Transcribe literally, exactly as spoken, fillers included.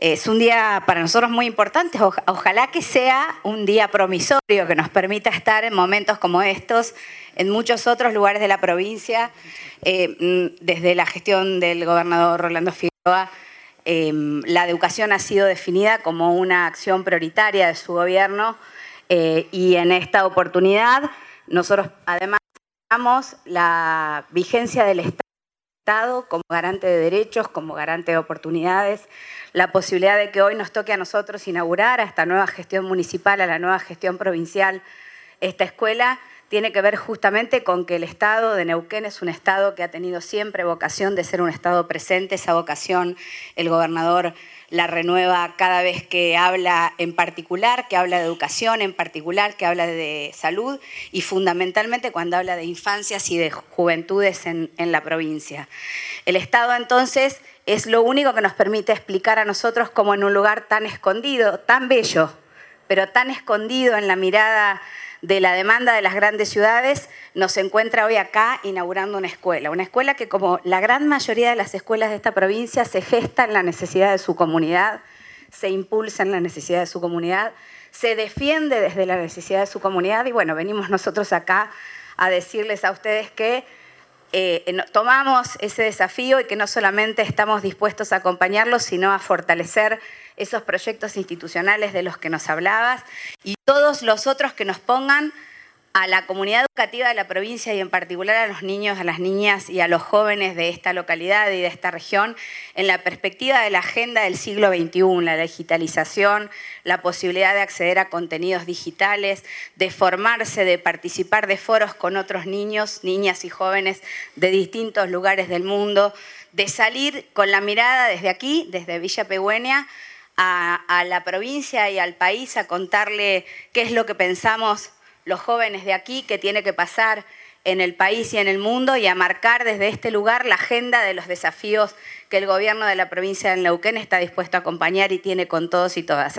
Es un día para nosotros muy importante, o, ojalá que sea un día promisorio que nos permita estar en momentos como estos en muchos otros lugares de la provincia. Eh, desde la gestión del gobernador Rolando Figueroa, eh, la educación ha sido definida como una acción prioritaria de su gobierno eh, y en esta oportunidad nosotros además damos la vigencia del Estado como garante de derechos, como garante de oportunidades, la posibilidad de que hoy nos toque a nosotros inaugurar a esta nueva gestión municipal, a la nueva gestión provincial, esta escuela, tiene que ver justamente con que el Estado de Neuquén es un Estado que ha tenido siempre vocación de ser un Estado presente. Esa vocación el gobernador la renueva cada vez que habla en particular, que habla de educación en particular, que habla de salud y fundamentalmente cuando habla de infancias y de juventudes en, en la provincia. El Estado entonces es lo único que nos permite explicar a nosotros cómo en un lugar tan escondido, tan bello, pero tan escondido en la mirada de la demanda de las grandes ciudades, nos encuentra hoy acá inaugurando una escuela. Una escuela que, como la gran mayoría de las escuelas de esta provincia, se gesta en la necesidad de su comunidad, se impulsa en la necesidad de su comunidad, se defiende desde la necesidad de su comunidad y bueno, venimos nosotros acá a decirles a ustedes que Eh, tomamos ese desafío y que no solamente estamos dispuestos a acompañarlos, sino a fortalecer esos proyectos institucionales de los que nos hablabas y todos los otros que nos pongan a la comunidad educativa de la provincia y en particular a los niños, a las niñas y a los jóvenes de esta localidad y de esta región en la perspectiva de la agenda del siglo veintiuno, la digitalización, la posibilidad de acceder a contenidos digitales, de formarse, de participar de foros con otros niños, niñas y jóvenes de distintos lugares del mundo, de salir con la mirada desde aquí, desde Villa Pigüeña, a, a la provincia y al país a contarle qué es lo que pensamos los jóvenes de aquí, que tiene que pasar en el país y en el mundo y a marcar desde este lugar la agenda de los desafíos que el gobierno de la provincia de Neuquén está dispuesto a acompañar y tiene con todos y todas.